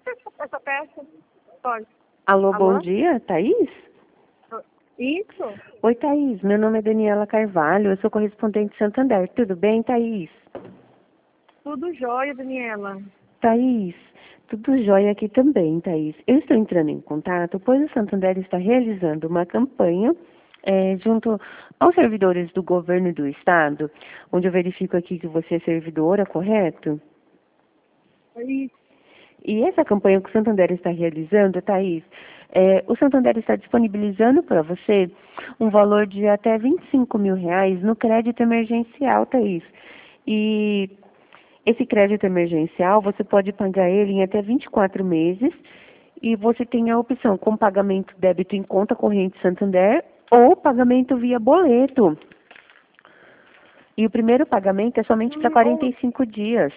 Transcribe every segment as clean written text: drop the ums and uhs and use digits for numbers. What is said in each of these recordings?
essa peça? Pode. Alô, bom Alô? dia, Thaís? Isso? Oi, Thaís, meu nome é Daniela Carvalho, eu sou correspondente de Santander. Tudo bem, Thaís? Tudo jóia, Daniela. Thaís, tudo jóia aqui também, Thaís. Eu estou entrando em contato, pois o Santander está realizando uma campanha junto aos servidores do governo do estado, onde eu verifico aqui que você é servidora, correto? Isso. E essa campanha que o Santander está realizando, Thaís, o Santander está disponibilizando para você um valor de até R$ 25.000 no crédito emergencial, Thaís. E esse crédito emergencial, você pode pagar ele em até 24 meses e você tem a opção com pagamento débito em conta corrente Santander ou pagamento via boleto. E o primeiro pagamento é somente para 45 dias.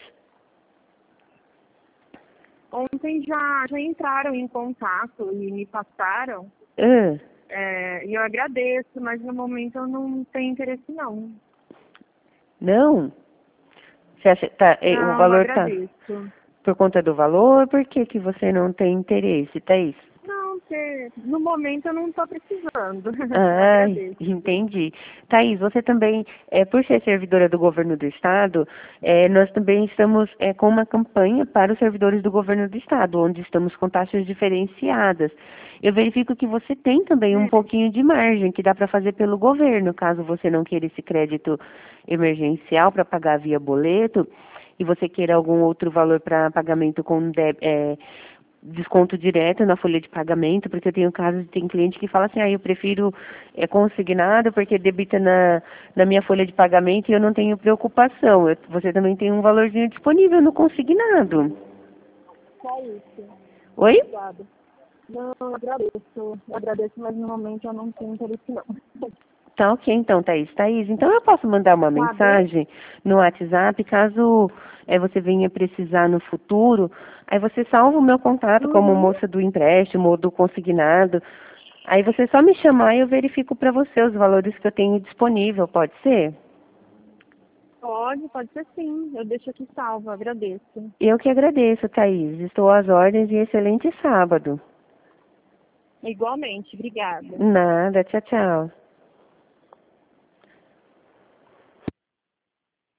Ontem já entraram em contato e me passaram. Ah, E eu agradeço, mas no momento eu não tenho interesse, não. não? Você acha, o Não, eu valor tá agradeço. por conta do valor? Por que que você não tem interesse, Thaís? Não, porque no momento eu não estou precisando. Eu Ah, agradeço. entendi. Thaís, você também, por ser servidora do governo do estado, nós também estamos com uma campanha para os servidores do governo do estado, onde estamos com taxas diferenciadas. Eu verifico que você tem também um pouquinho de margem que dá para fazer pelo governo, caso você não queira esse crédito emergencial para pagar via boleto e você queira algum outro valor para pagamento com desconto direto na folha de pagamento, porque eu tenho casos, tem cliente que fala assim, eu prefiro consignado porque debita na minha folha de pagamento e eu não tenho preocupação. Você também tem um valorzinho disponível no consignado. Só isso. Oi? Obrigada. Não, eu agradeço. Eu agradeço, mas no momento eu não tenho interesse, não. Tá ok, então, Thaís. Thaís, então eu posso mandar uma Tá bem? mensagem no WhatsApp, caso você venha precisar no futuro, aí você salva o meu contato como Uhum. moça do empréstimo ou do consignado. Aí você só me chamar e eu verifico para você os valores que eu tenho disponível, pode ser? Pode ser sim. Eu deixo aqui salvo, agradeço. Eu que agradeço, Thaís. Estou às ordens e excelente sábado. Igualmente, obrigada. Nada, tchau, tchau.